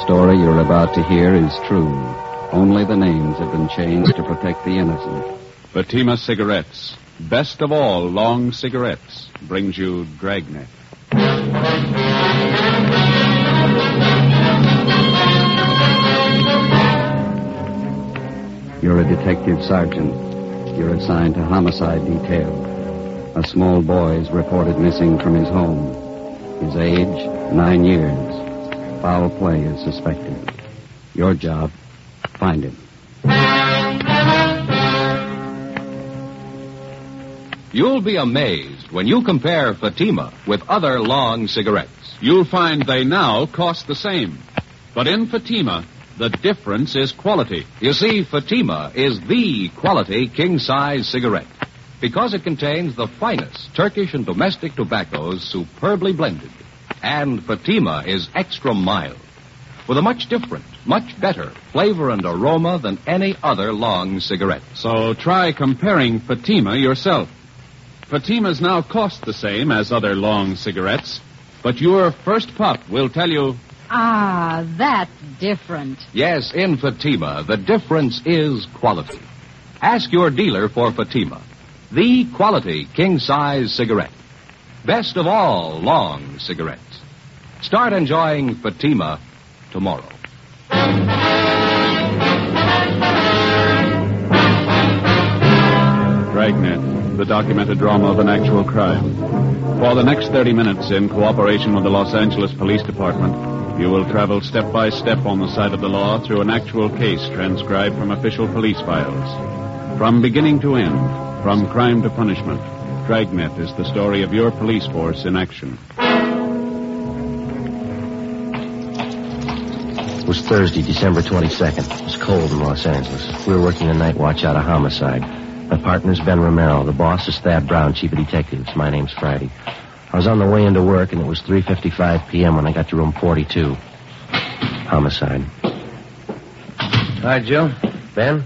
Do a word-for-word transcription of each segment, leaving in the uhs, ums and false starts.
story you're about to hear is true. Only the names have been changed to protect the innocent. Fatima Cigarettes, best of all long cigarettes, brings you Dragnet. You're a detective sergeant. You're assigned to homicide detail. A small boy is reported missing from his home. His age, nine years. Foul play is suspected. Your job, find him. You'll be amazed when you compare Fatima with other long cigarettes. You'll find they now cost the same. But in Fatima, the difference is quality. You see, Fatima is the quality king-size cigarette because it contains the finest Turkish and domestic tobaccos superbly blended. And Fatima is extra mild, with a much different, much better flavor and aroma than any other long cigarette. So try comparing Fatima yourself. Fatimas now cost the same as other long cigarettes, but your first puff will tell you... Ah, that's different. Yes, in Fatima, the difference is quality. Ask your dealer for Fatima, the quality king-size cigarette. Best of all long cigarettes. Start enjoying Fatima tomorrow. Dragnet, the documented drama of an actual crime. For the next thirty minutes, in cooperation with the Los Angeles Police Department, you will travel step by step on the side of the law through an actual case transcribed from official police files. From beginning to end, from crime to punishment, Dragnet is the story of your police force in action. It was Thursday, December twenty-second. It was cold in Los Angeles. We were working the night watch out of homicide. My partner's Ben Romero. The boss is Thad Brown, chief of detectives. My name's Friday. I was on the way into work, and it was three fifty-five p.m. when I got to room forty-two. Homicide. Hi, Joe. Ben?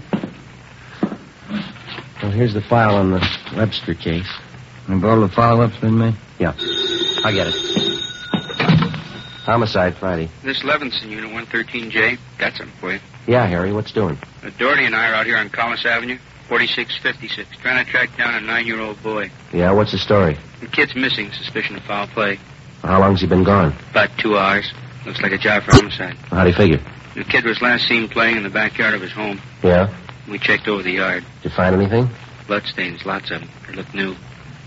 Well, here's the file on the Webster case. And all the follow-ups been made? Yeah. I get it. Homicide, Friday. This Levinson, Unit one thirteen J. Got something for you. Yeah, Harry, what's doing? Uh, Doherty and I are out here on Collis Avenue, forty-six fifty-six, trying to track down a nine-year-old boy. Yeah, what's the story? The kid's missing, suspicion of foul play. How long's he been gone? About two hours. Looks like a job for homicide. How do you figure? The kid was last seen playing in the backyard of his home. Yeah? We checked over the yard. Did you find anything? Bloodstains, lots of them. They look new.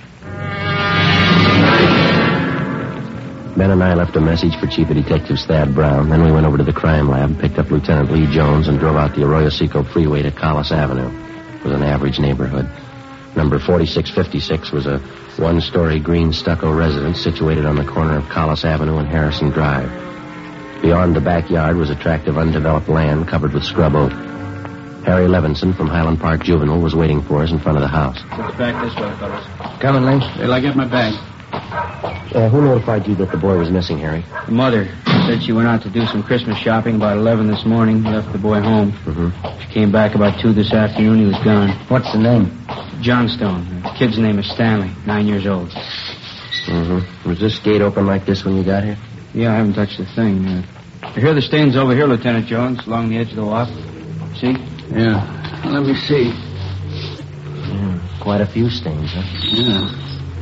Ben and I left a message for Chief of Detectives Thad Brown. Then we went over to the crime lab, picked up Lieutenant Lee Jones, and drove out the Arroyo Seco freeway to Collis Avenue. It was an average neighborhood. Number forty-six fifty-six was a one-story green stucco residence situated on the corner of Collis Avenue and Harrison Drive. Beyond the backyard was a tract of undeveloped land covered with scrub oak. Harry Levinson from Highland Park Juvenile was waiting for us in front of the house. It's back this way, fellas. Coming, Lynch. Till I get my bag. Uh, who notified you that the boy was missing, Harry? The mother said she went out to do some Christmas shopping about eleven this morning, left the boy home. Mm-hmm. She came back about two this afternoon. He was gone. What's the name? Johnstone. The kid's name is Stanley, nine years old. Mm-hmm. Was this gate open like this when you got here? Yeah, I haven't touched a thing. Uh, I hear the stains over here, Lieutenant Jones, along the edge of the walk. See? Yeah. Let me see. Yeah, quite a few stains, huh? Yeah.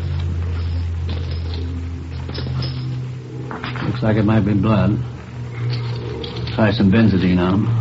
Looks like it might be blood. Try some benzidine on them.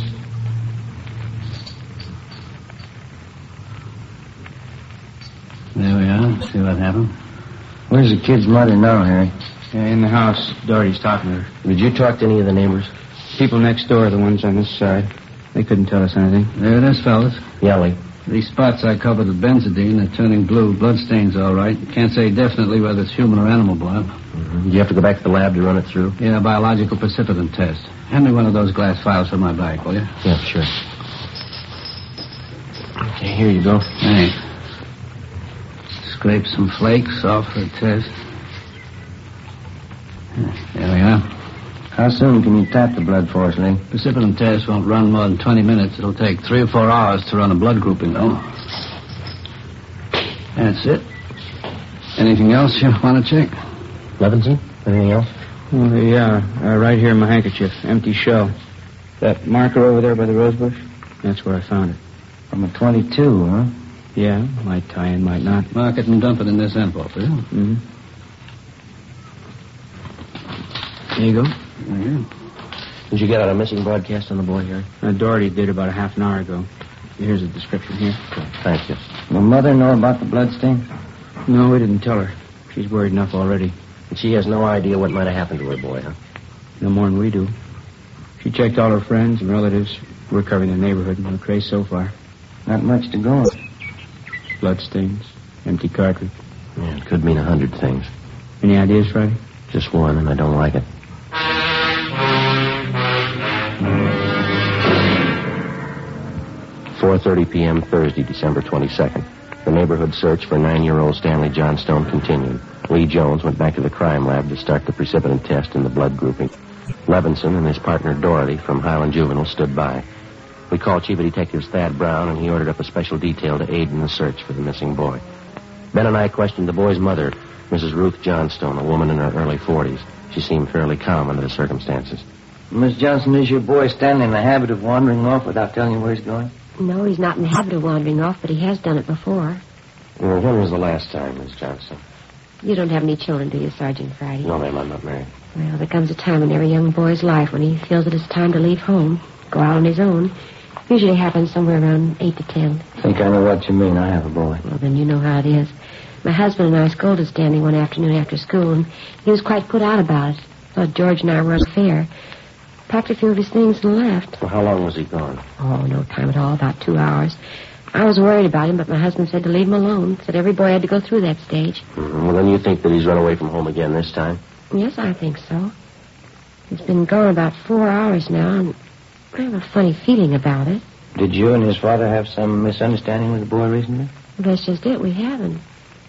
There we are. See what happened. Where's the kid's mother now, Harry? Yeah, in the house. Doherty's talking to her. Did you talk to any of the neighbors? People next door, the ones on this side. They couldn't tell us anything. There it is, fellas. Yeah, Lee. These spots I covered with benzidine, they're turning blue. Bloodstains, all right. Can't say definitely whether it's human or animal blood. Mm-hmm. Did you have to go back to the lab to run it through? Yeah, biological precipitant test. Hand me one of those glass files from my bag, will you? Yeah, sure. Okay, here you go. Thanks. Scrape some flakes off for a test. There we are. How soon can you tap the blood for us, Lee? Precipitant test won't run more than twenty minutes. It'll take three or four hours to run a blood grouping, though. That's it. Anything else you want to check? Levinson? Anything else? Oh, yeah, uh, right here in my handkerchief. Empty shell. That marker over there by the rose bush? That's where I found it. From a twenty-two, huh? Yeah, might tie in, might not. Mark it and dump it in this envelope, will you? Mm-hmm. There you go. There you go. Did you get out a missing broadcast on the boy here? Uh, Doherty did about a half an hour ago. Here's a description here. Thank you. Will Mother know about the bloodstain? No, we didn't tell her. She's worried enough already. And she has no idea what might have happened to her boy, huh? No more than we do. She checked all her friends and relatives. We're covering the neighborhood. No trace so far. Not much to go on. Bloodstains. Empty cartridge. Yeah, it could mean a hundred things. Any ideas, Friday? Just one, and I don't like it. four thirty p.m. Thursday, December twenty-second. The neighborhood search for nine-year-old Stanley Johnstone continued. Lee Jones went back to the crime lab to start the precipitant test in the blood grouping. Levinson and his partner Doherty from Highland Juvenile stood by. We called Chief of Detectives Thad Brown, and he ordered up a special detail to aid in the search for the missing boy. Ben and I questioned the boy's mother, Missus Ruth Johnstone, a woman in her early forties. She seemed fairly calm under the circumstances. Miss Johnson, is your boy Stanley in the habit of wandering off without telling you where he's going? No, he's not in the habit of wandering off, but he has done it before. Well, when was the last time, Miss Johnstone? You don't have any children, do you, Sergeant Friday? No, ma'am, I'm not married. Well, there comes a time in every young boy's life when he feels that it's time to leave home, go out on his own. Usually happens somewhere around eight to ten. I think I know what you mean. I have a boy. Well, then you know how it is. My husband and I scolded Stanley one afternoon after school, and he was quite put out about it. Thought George and I were unfair. Packed a few of his things and left. Well, how long was he gone? Oh, no time at all, about two hours. I was worried about him, but my husband said to leave him alone. Said every boy had to go through that stage. Mm-hmm. Well, then you think that he's run away from home again this time? Yes, I think so. He's been gone about four hours now, and I have a funny feeling about it. Did you and his father have some misunderstanding with the boy recently? Well, that's just it. We haven't.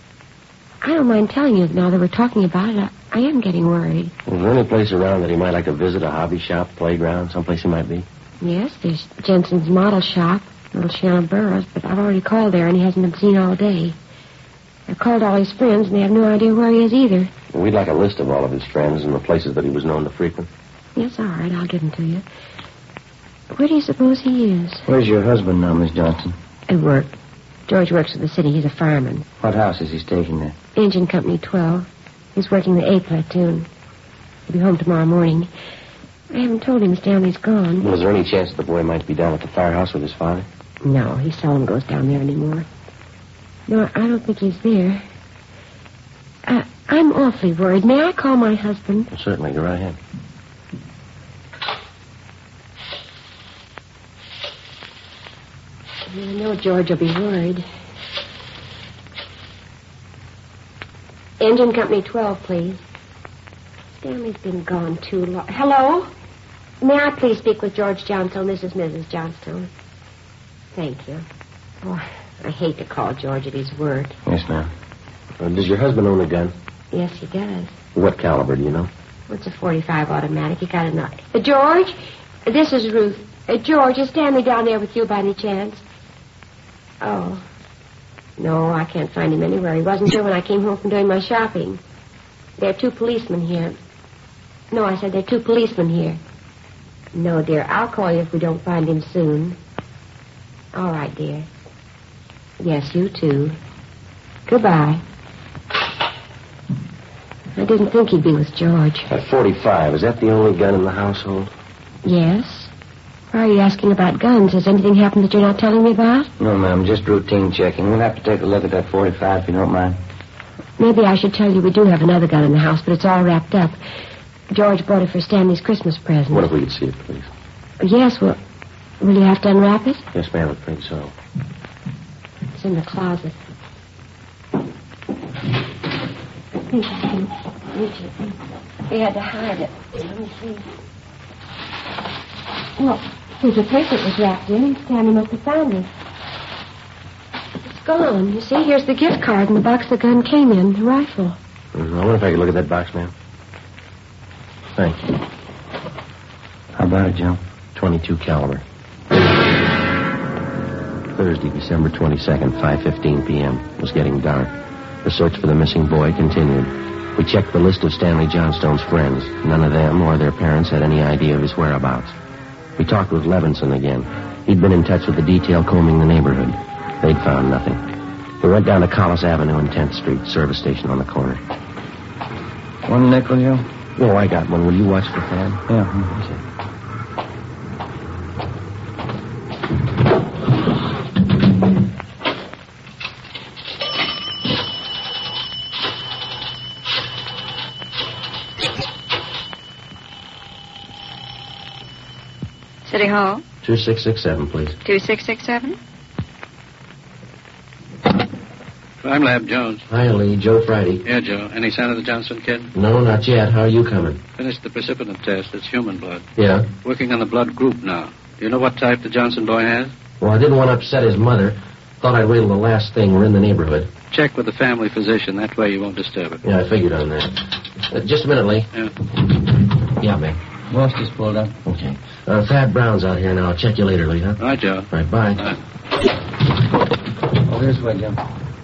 I don't mind telling you now that we're talking about it. I, I am getting worried. Is there any place around that he might like to visit, a hobby shop, playground, someplace he might be? Yes, there's Jensen's model shop, Little Shannon Burroughs, but I've already called there, and he hasn't been seen all day. I've called all his friends, and they have no idea where he is either. Well, we'd like a list of all of his friends and the places that he was known to frequent. Yes, all right, I'll give them to you. Where do you suppose he is? Where's your husband now, Miss Johnson? At work. George works for the city. He's a fireman. What house is he stationed at? Engine Company twelve. He's working the A platoon. He'll be home tomorrow morning. I haven't told him Stanley's gone. Well, is there any chance that the boy might be down at the firehouse with his father? No, he seldom goes down there anymore. No, I don't think he's there. Uh, I'm awfully worried. May I call my husband? Well, certainly. Go right ahead. I know George will be worried. Engine Company twelve, please. Stanley's been gone too long. Hello? May I please speak with George Johnstone? This is Missus Johnstone. Thank you. Oh, I hate to call George at his work. Yes, ma'am. Uh, does your husband own a gun? Yes, he does. What caliber, do you know? What's a forty-five automatic? He got a knock. Uh, George? This is Ruth. Uh, George, is Stanley down there with you by any chance? Oh. No, I can't find him anywhere. He wasn't here when I came home from doing my shopping. There are two policemen here. No, I said there are two policemen here. No, dear, I'll call you if we don't find him soon. All right, dear. Yes, you too. Goodbye. I didn't think he'd be with George. At forty-five, is that the only gun in the household? Yes. Why are you asking about guns? Has anything happened that you're not telling me about? No, ma'am, just routine checking. We'll have to take a look at that forty-five if you don't mind. Maybe I should tell you we do have another gun in the house, but it's all wrapped up. George bought it for Stanley's Christmas present. What if we could see it, please? Yes, well, will you have to unwrap it? Yes, ma'am, I think so. It's in the closet. Thank you. We had to hide it. Let me see. Well, here's a paper it was wrapped in, and Stanley must have found it. It's gone. You see, here's the gift card and the box the gun came in, the rifle. Mm, I wonder if I could look at that box, ma'am. Thank you. How about it, Joe? twenty-two caliber. Thursday, December twenty-second, five fifteen p.m. It was getting dark. The search for the missing boy continued. We checked the list of Stanley Johnstone's friends. None of them or their parents had any idea of his whereabouts. We talked with Levinson again. He'd been in touch with the detail combing the neighborhood. They'd found nothing. We went down to Collis Avenue and tenth Street, service station on the corner. One nickel, Joe? No, I got one. Will you watch for Thad? Yeah. Okay. City Hall? two six six seven, please. two six six seven? Crime Lab, Jones. Hi, Lee. Joe Friday. Yeah, Joe. Any sign of the Johnstone kid? No, not yet. How are you coming? Finished the precipitant test. It's human blood. Yeah? Working on the blood group now. Do you know what type the Johnson boy has? Well, I didn't want to upset his mother. Thought I'd wait till the last thing. We're in the neighborhood. Check with the family physician. That way you won't disturb it. Yeah, I figured on that. Uh, just a minute, Lee. Yeah. Yeah, man. Boss just pulled up. Okay. Uh, Thad Brown's out here now. I'll check you later, Lee, huh? All right, Joe. All right, bye. All right. Oh, this way, Joe.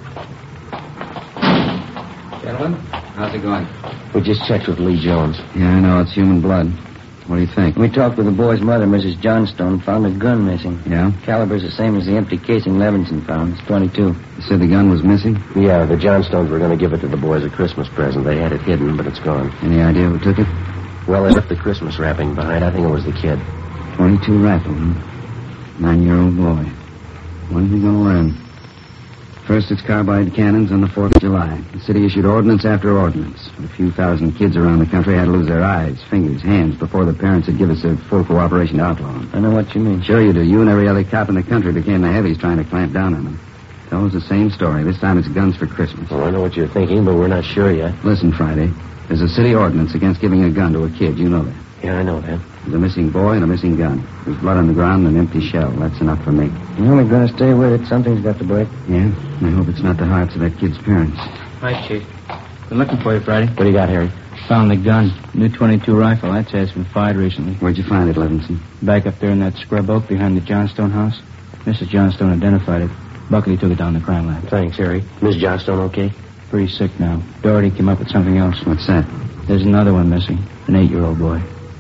Gentlemen, how's it going? We just checked with Lee Jones. Yeah, I know. It's human blood. What do you think? We talked with the boy's mother, Missus Johnstone. Found a gun missing. Yeah? Caliber's the same as the empty casing Levinson found. It's twenty-two. You said the gun was missing? Yeah, the Johnstones were going to give it to the boys as a Christmas present. They had it hidden, but it's gone. Any idea who took it? Well, they left the Christmas wrapping behind. I think it was the kid. twenty-two rifle, huh? Nine-year-old boy. When's he going to learn? First, it's carbide cannons on the fourth of July. The city issued ordinance after ordinance. A few thousand kids around the country had to lose their eyes, fingers, hands before the parents would give us their full cooperation to outlaw them. I know what you mean. Sure you do. You and every other cop in the country became the heavies trying to clamp down on them. It's always the same story. This time it's guns for Christmas. Well, I know what you're thinking, but we're not sure yet. Listen, Friday. There's a city ordinance against giving a gun to a kid. You know that. Yeah, I know that. There's a missing boy and a missing gun. There's blood on the ground and an empty shell. That's enough for me. You're only going to stay with it. Something's got to break. Yeah? I hope it's not the hearts of that kid's parents. Hi, Chief. Been looking for you, Friday. What do you got, Harry? Found the gun. New twenty-two rifle. That says it's been fired recently. Where'd you find it, Levinson? Back up there in that scrub oak behind the Johnstone house. Missus Johnstone identified it. Buckley took it down to the crime lab. Thanks, Harry. Miss Johnstone okay? Pretty sick now. Doherty came up with something else. What's that? There's another one missing. An eight-year-old boy.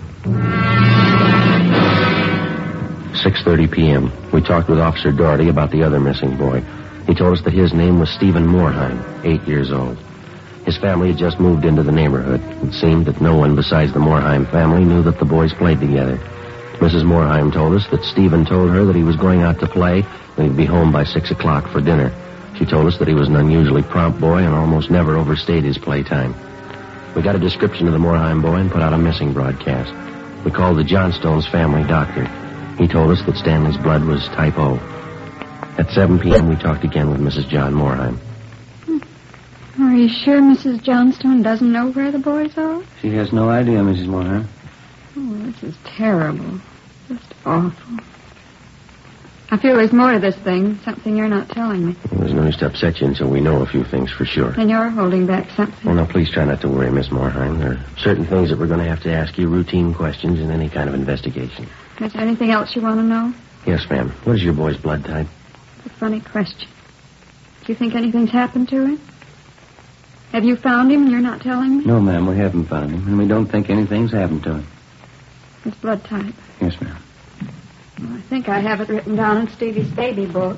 six thirty p.m. We talked with Officer Doherty about the other missing boy. He told us that his name was Stephen Moorheim, eight years old. His family had just moved into the neighborhood. It seemed that no one besides the Moorheim family knew that the boys played together. Missus Moorheim told us that Stephen told her that he was going out to play and he'd be home by six o'clock for dinner. She told us that he was an unusually prompt boy and almost never overstayed his playtime. We got a description of the Moorheim boy and put out a missing broadcast. We called the Johnstones' family doctor. He told us that Stanley's blood was type O. At seven p.m., we talked again with Missus John Moorheim. Are you sure Missus Johnstone doesn't know where the boys are? She has no idea, Missus Moorheim. Oh, this is terrible. Just awful. I feel there's more to this thing, something you're not telling me. Well, there's no use to upset you until we know a few things for sure. And you're holding back something. Well, now, please try not to worry, Miss Moorheim. There are certain things that we're going to have to ask you, routine questions in any kind of investigation. Is there anything else you want to know? Yes, ma'am. What is your boy's blood type? It's a funny question. Do you think anything's happened to him? Have you found him and you're not telling me? No, ma'am, we haven't found him, and we don't think anything's happened to him. His blood type? Yes, ma'am. Well, I think I have it written down in Stevie's baby book.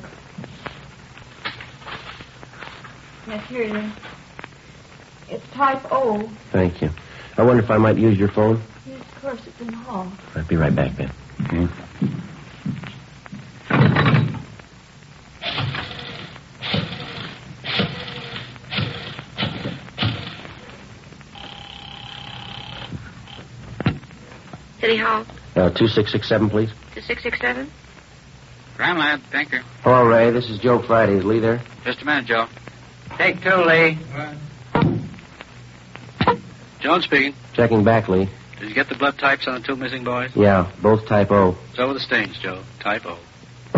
Yes, here it is. It's type O. Thank you. I wonder if I might use your phone? Yes, of course, it's in the hall. I'll be right back, then. Okay. City Hall. Uh, two six six seven, please. two six six seven? Crime Lab, Tinker. Hello, Ray. This is Joe Friday. Is Lee there? Just a minute, Joe. Take two, Lee. Jones speaking. Checking back, Lee. Did you get the blood types on the two missing boys? Yeah, both type O. So are the stains, Joe. Type O.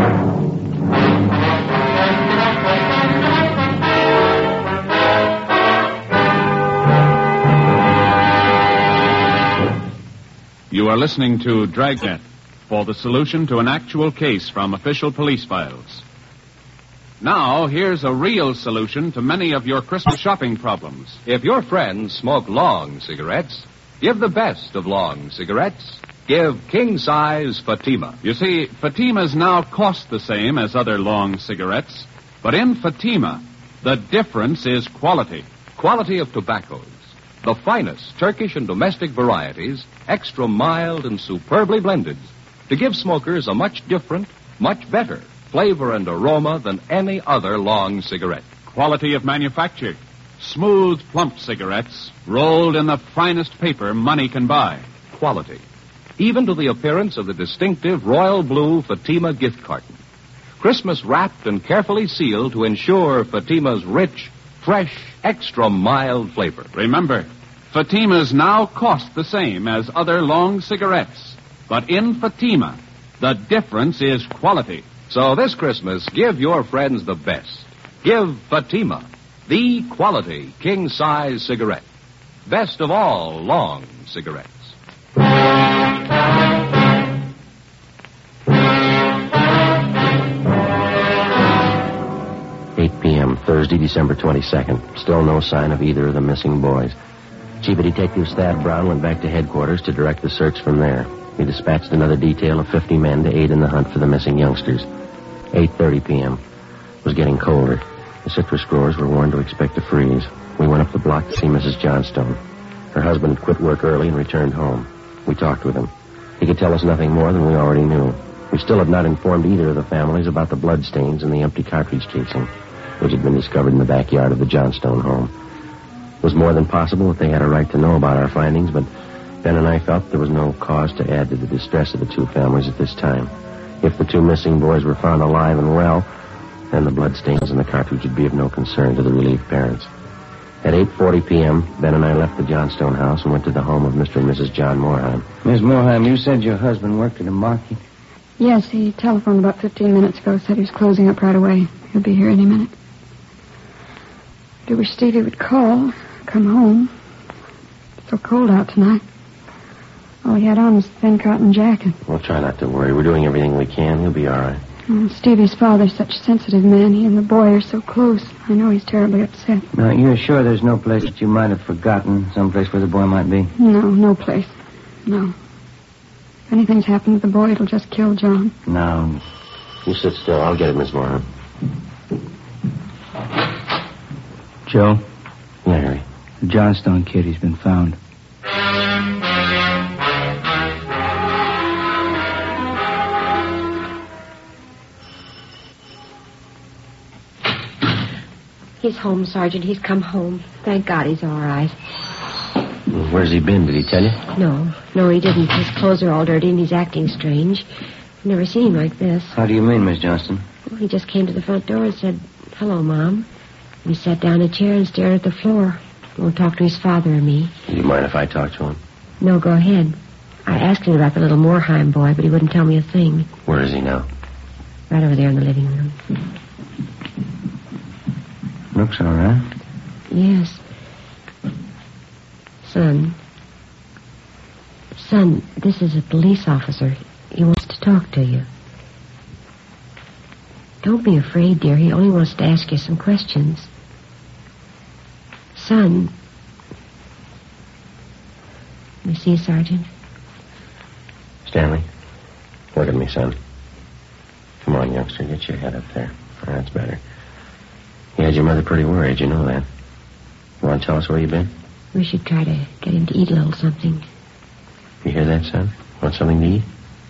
You are listening to Dragnet for the solution to an actual case from official police files. Now, here's a real solution to many of your Christmas shopping problems. If your friends smoke long cigarettes, give the best of long cigarettes. Give king-size Fatima. You see, Fatimas now cost the same as other long cigarettes, but in Fatima, the difference is quality. Quality of tobaccos. The finest Turkish and domestic varieties, extra mild and superbly blended, to give smokers a much different, much better flavor and aroma than any other long cigarette. Quality of manufacture. Smooth, plump cigarettes rolled in the finest paper money can buy. Quality. Even to the appearance of the distinctive royal blue Fatima gift carton. Christmas wrapped and carefully sealed to ensure Fatima's rich, fresh, extra mild flavor. Remember, Fatimas now cost the same as other long cigarettes. But in Fatima, the difference is quality. So this Christmas, give your friends the best. Give Fatima, the quality king-size cigarette. Best of all long cigarettes. eight p.m., Thursday, December twenty-second. Still no sign of either of the missing boys. Chief of Detective Thad Brown went back to headquarters to direct the search from there. He dispatched another detail of fifty men to aid in the hunt for the missing youngsters. eight thirty p.m. It was getting colder. The citrus growers were warned to expect a freeze. We went up the block to see Missus Johnstone. Her husband had quit work early and returned home. We talked with him. He could tell us nothing more than we already knew. We still had not informed either of the families about the bloodstains in the empty cartridge casing, which had been discovered in the backyard of the Johnstone home. It was more than possible that they had a right to know about our findings, but Ben and I felt there was no cause to add to the distress of the two families at this time. If the two missing boys were found alive and well, then the bloodstains in the cartridge would be of no concern to the relieved parents. At eight forty p.m., Ben and I left the Johnstone house and went to the home of Mister and Missus John Morheim. Miss Morheim, you said your husband worked at a market? Yes, he telephoned about fifteen minutes ago, said he was closing up right away. He'll be here any minute. I wish Stevie would call, come home. It's so cold out tonight. All he had on was a thin cotton jacket. We'll try not to worry. We're doing everything we can. He'll be all right. Oh, Stevie's father's such a sensitive man. He and the boy are so close. I know he's terribly upset. Now, you're sure there's no place that you might have forgotten, someplace where the boy might be? No, no place. No. If anything's happened to the boy, it'll just kill John. No. You sit still. I'll get it, Miss Morheim. Joe? Yeah, Harry. The Johnstone kid, he's been found. He's home, Sergeant. He's come home. Thank God he's all right. Where's he been? Did he tell you? No. No, he didn't. His clothes are all dirty and he's acting strange. I've never seen him like this. How do you mean, Miss Johnston? Well, he just came to the front door and said, "Hello, Mom." And he sat down in a chair and stared at the floor. Won't talk to his father or me. Do you mind if I talk to him? No, go ahead. I asked him about the little Morheim boy, but he wouldn't tell me a thing. Where is he now? Right over there in the living room. Looks all right. Yes. Son. Son, this is a police officer. He wants to talk to you. Don't be afraid, dear. He only wants to ask you some questions. Son. You see, Sergeant? Stanley, look at me, son. Come on, youngster. Get your head up there. That's better. You had your mother pretty worried, you know that. You want to tell us where you've been? We should try to get him to eat a little something. You hear that, son? Want something to eat?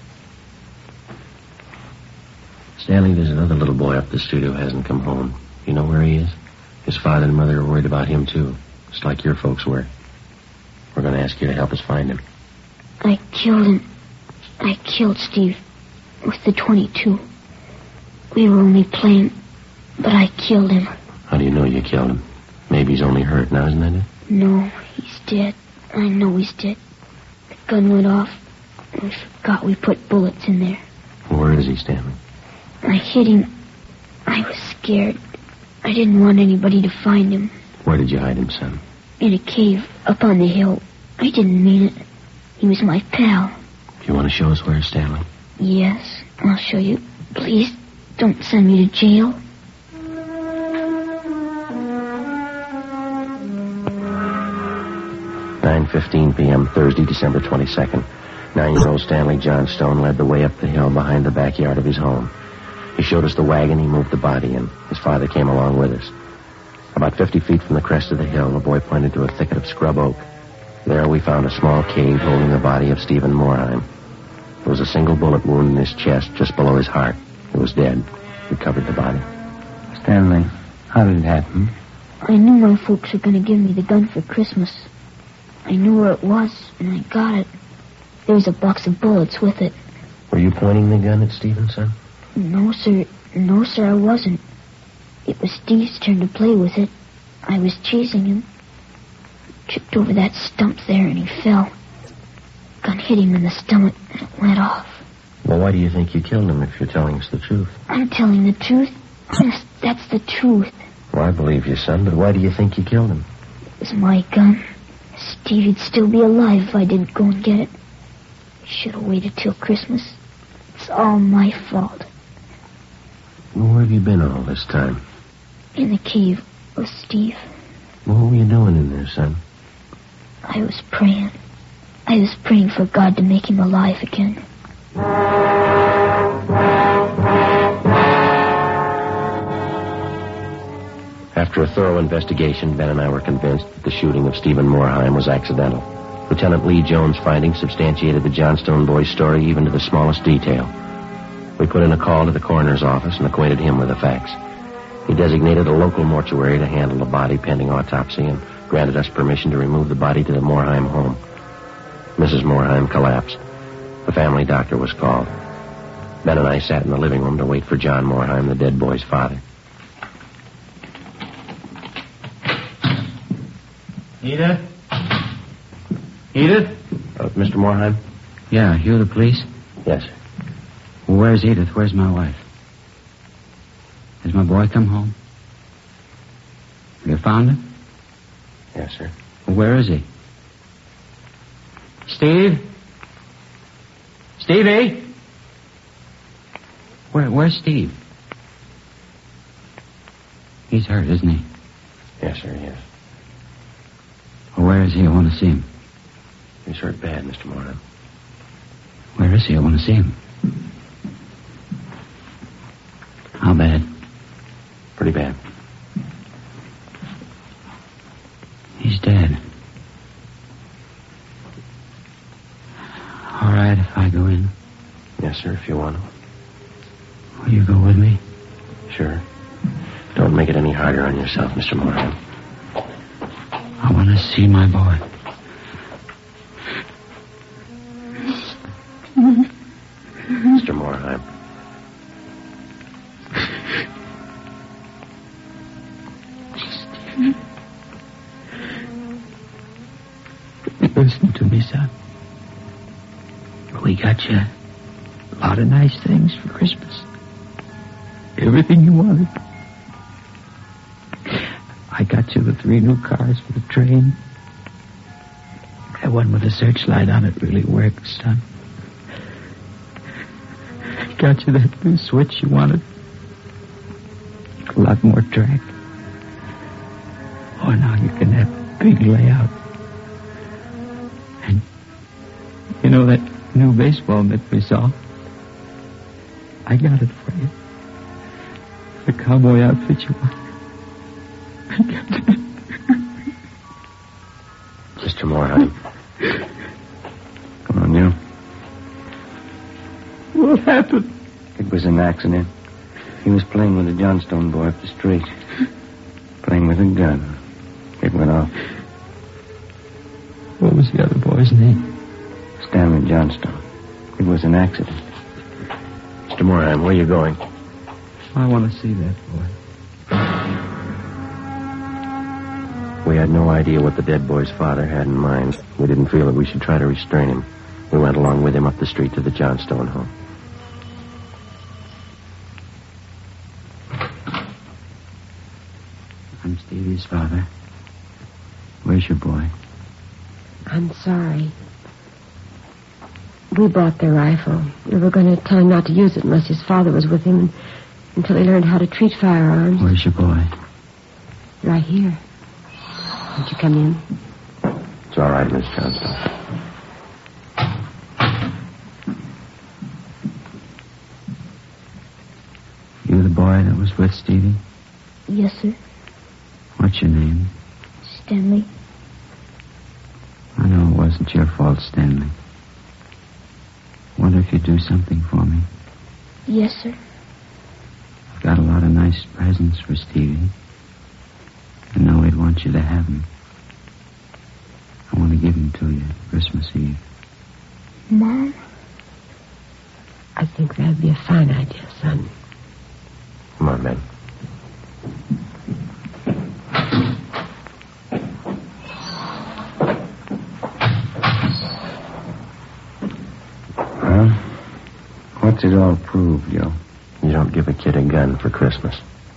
Stanley, there's another little boy up the street who hasn't come home. You know where he is? His father and mother are worried about him, too. Just like your folks were. We're going to ask you to help us find him. I killed him. I killed Steve with the twenty-two. We were only playing, but I killed him. How do you know you killed him? Maybe he's only hurt now, isn't that it? No, he's dead. I know he's dead. The gun went off, and we forgot we put bullets in there. Where is he, Stanley? I hid him. I was scared. I didn't want anybody to find him. Where did you hide him, son? In a cave up on the hill. I didn't mean it. He was my pal. Do you want to show us where, Stanley? Yes, I'll show you. Please, don't send me to jail. nine fifteen p.m., Thursday, December twenty-second. Nine-year-old Stanley Johnstone led the way up the hill behind the backyard of his home. He showed us the wagon. He moved the body in. His father came along with us. About fifty feet from the crest of the hill, the boy pointed to a thicket of scrub oak. There we found a small cave holding the body of Stephen Morheim. There was a single bullet wound in his chest just below his heart. He was dead. We covered the body. Stanley, how did it happen? I knew my folks were going to give me the gun for Christmas. I knew where it was, and I got it. There was a box of bullets with it. Were you pointing the gun at Stevenson? No, sir. No, sir, I wasn't. It was Steve's turn to play with it. I was chasing him. Tripped over that stump there, and he fell. Gun hit him in the stomach, and it went off. Well, why do you think you killed him if you're telling us the truth? I'm telling the truth. Yes, that's the truth. Well, I believe you, son, but why do you think you killed him? It was my gun. Stevie'd still be alive if I didn't go and get it. Should have waited till Christmas. It's all my fault. Well, where have you been all this time? In the cave with Steve. Well, what were you doing in there, son? I was praying. I was praying for God to make him alive again. After a thorough investigation, Ben and I were convinced that the shooting of Stephen Morheim was accidental. Lieutenant Lee Jones' findings substantiated the Johnstone boy's story even to the smallest detail. We put in a call to the coroner's office and acquainted him with the facts. He designated a local mortuary to handle the body pending autopsy and granted us permission to remove the body to the Morheim home. Missus Morheim collapsed. The family doctor was called. Ben and I sat in the living room to wait for John Morheim, the dead boy's father. Edith? Edith? Uh, Mister Morheim? Yeah, you the police? Yes, sir. Well, where's Edith? Where's my wife? Has my boy come home? Have you found him? Yes, sir. Well, where is he? Steve? Stevie? Where, where's Steve? He's hurt, isn't he? Yes, sir, yes. Well, where is he? I want to see him. He's hurt bad, Mister Morheim. Where is he? I want to see him. How bad? Pretty bad. He's dead. All right, if I go in. Yes, sir, if you want to. Will you go with me? Sure. Don't make it any harder on yourself, Mister Morheim. I want to see my boy. Mister Morheim. Listen to me, son. We got you a lot of nice things for Christmas. Everything you wanted. I got you the three new cars for the train. That one with the searchlight on it really works, son. Got you that new switch you wanted. A lot more track. Oh, now you can have a big layout. And you know that new baseball mitt we saw? I got it for you. The cowboy outfit you want. I got it. Mister Morheim. Come on, you. What happened? It was an accident. He was playing with a Johnstone boy up the street. Playing with a gun. It went off. What was the other boy's name? Stanley Johnstone. It was an accident. Mister Morheim, where are you going? I want to see that boy. We had no idea what the dead boy's father had in mind. We didn't feel that we should try to restrain him. We went along with him up the street to the Johnstone home. I'm Stevie's father. Where's your boy? I'm sorry. We bought the rifle. We were going to tell him not to use it unless his father was with him until he learned how to treat firearms. Where's your boy? Right here. Won't you come in? It's all right, Miss Johnstone. You the boy that was with Stevie? Yes, sir. What's your name? Stanley. I know it wasn't your fault, Stanley. Wonder if you'd do something for me. Yes, sir. I've got a lot of nice presents for Stevie. I know he'd want you to have them. I want to give them to you Christmas Eve. Mom? I think that'd be a fine idea, son. Come on, Ben. Well, what's it all prove, Joe? You don't give a kid a gun for Christmas.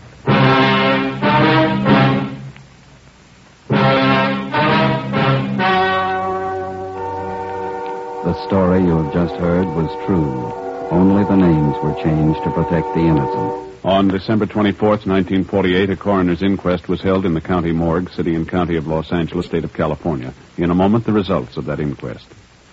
The story you have just heard was true. Only the names were changed to protect the innocent. On December twenty-fourth, nineteen forty-eight, a coroner's inquest was held in the county morgue, city and county of Los Angeles, state of California. In a moment, the results of that inquest.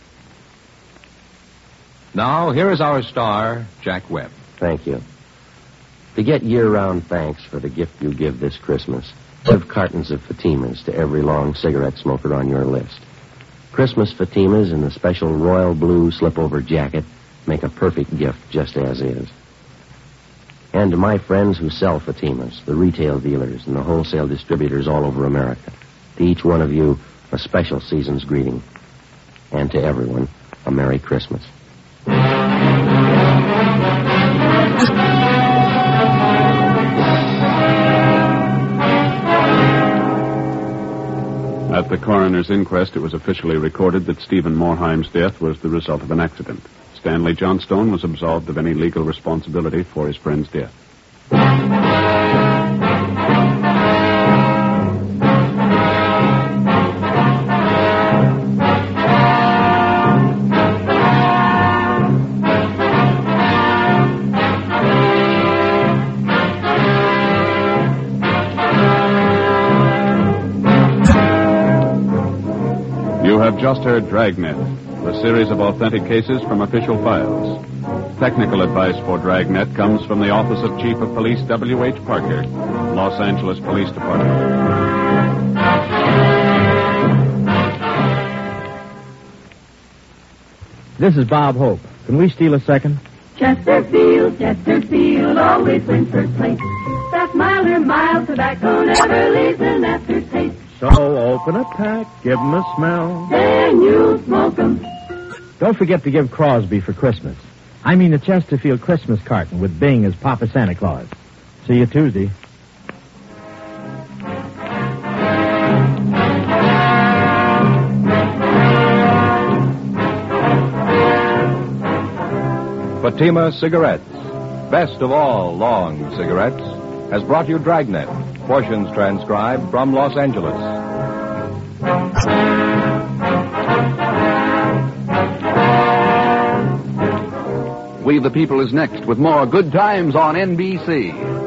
Now, here is our star, Jack Webb. Thank you. To get year-round thanks for the gift you give this Christmas, give cartons of Fatimas to every long cigarette smoker on your list. Christmas Fatimas in the special royal blue slip-over jacket make a perfect gift just as is. And to my friends who sell Fatimas, the retail dealers and the wholesale distributors all over America, to each one of you, a special season's greeting. And to everyone, a Merry Christmas. At the coroner's inquest, it was officially recorded that Stephen Morheim's death was the result of an accident. Stanley Johnstone was absolved of any legal responsibility for his friend's death. You have just heard Dragnet, a series of authentic cases from official files. Technical advice for Dragnet comes from the Office of Chief of Police W H Parker, Los Angeles Police Department. This is Bob Hope. Can we steal a second? Chesterfield, Chesterfield, always wins first place. That milder, mild tobacco never leaves an aftertaste. So open a pack, give 'em a smell. Then you smoke 'em. Don't forget to give Crosby for Christmas. I mean the Chesterfield Christmas carton with Bing as Papa Santa Claus. See you Tuesday. Fatima Cigarettes, best of all long cigarettes, has brought you Dragnet, portions transcribed from Los Angeles. We the People is next with more Good Times on N B C.